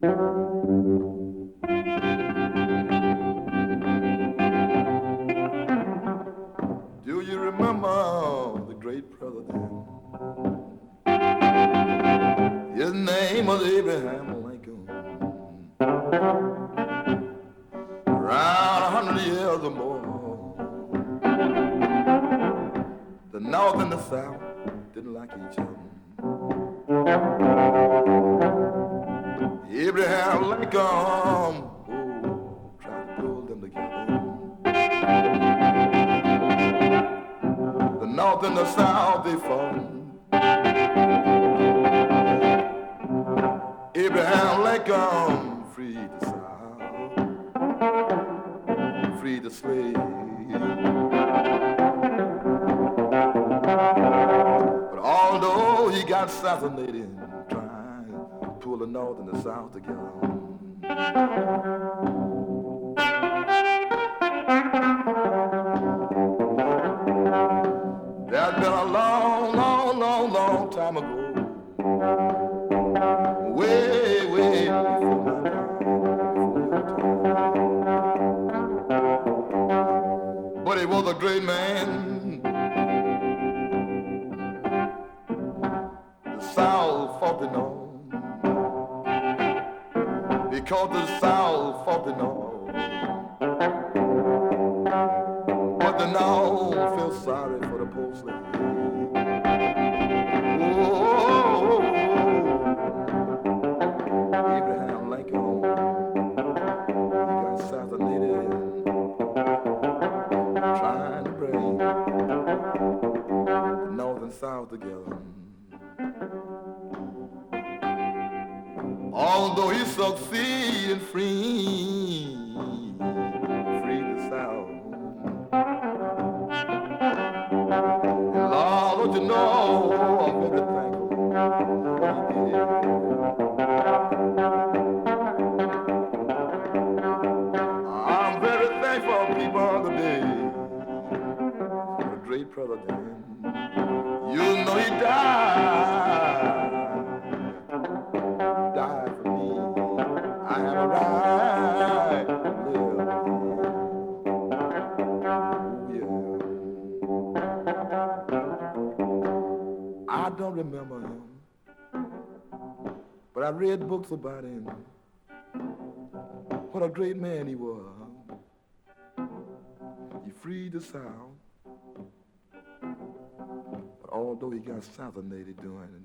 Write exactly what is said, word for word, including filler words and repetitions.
Do you remember the great president? His name was Abraham Lincoln. Around a hundred years or more, the North and the South didn't like each other. Abraham Lincoln, oh, tried to pull them together. The North and the South, they fought. Abraham Lincoln freed the South, freed the slave. But although he got assassinated trying to pull the North and the South together, there's been a long, long, long, long time ago, way, way before my time, before your time. But he was a great man. The South fought the North because the South fought the North. But the North felt sorry for the poor slave. Oh, Abraham Lincoln, he got assassinated trying to bring the North and South together. Although he succeeded in freeing, freed the South. And Lord, don't you know, I'm very thankful for what he did. I'm very thankful, people, today, for the great president. You know he died. Die for me. I have a right to live. Yeah. I don't remember him, but I read books about him. What a great man he was. He freed the South, but although he got assassinated doing it,